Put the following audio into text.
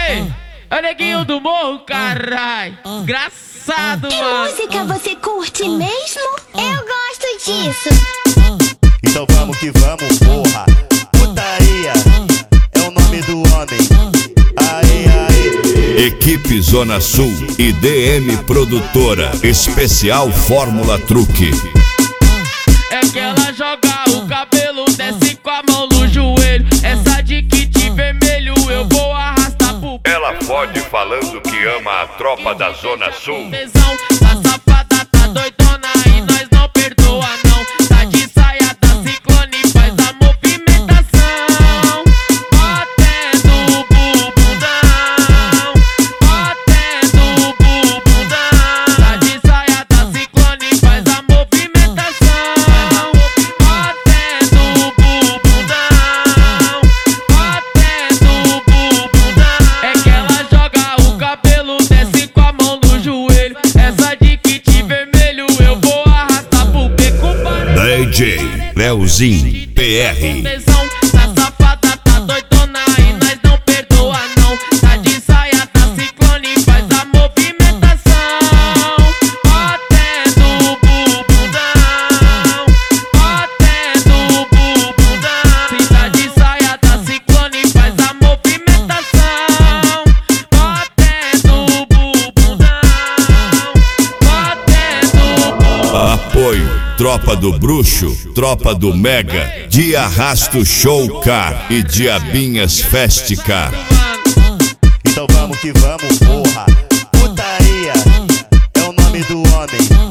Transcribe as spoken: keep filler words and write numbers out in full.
Aê, é neguinho do morro, carai. Engraçado, Que mano. música você curte mesmo? Eu gosto disso. Então vamos que vamos, porra. Putaria é o nome do homem. Aê, aê. Equipe Zona Sul e D M Produtora. Especial Fórmula Truque. É que ela joga o cabelo, desce com a mão no joelho. Essa de kit vermelho eu vou arrastar pro... Ela fode falando que ama a tropa da Zona Sul. Tesão, a safada tá doidona e nós não perdoa não. Tá de saia da Ciclone, faz a movimentação. Batendo o bubundão, batendo o bubundão. Tá de saia da Ciclone, faz a movimentação. Batendo o bubundão, batendo o bubundão. É que ela joga o cabelo, desce com a mão no joelho. Essa de kit vermelho eu vou arrastar pro beco. D J Leozinho P R. Tesão, a safada tá doidona e nós não perdoa não. Tá de saia da Ciclone, faz a movimentação. Batendo o bubundão, batendo o bubundão. Se tá de saia da Ciclone, faz a movimentação. Batendo o bubundão, batendo o bubundão. Apoio Tropa do Bruxo, Tropa do Mega, de Arrasto Show Car e Diabinhas Fest Car. Então vamos que vamos, porra. Putaria é o nome do homem.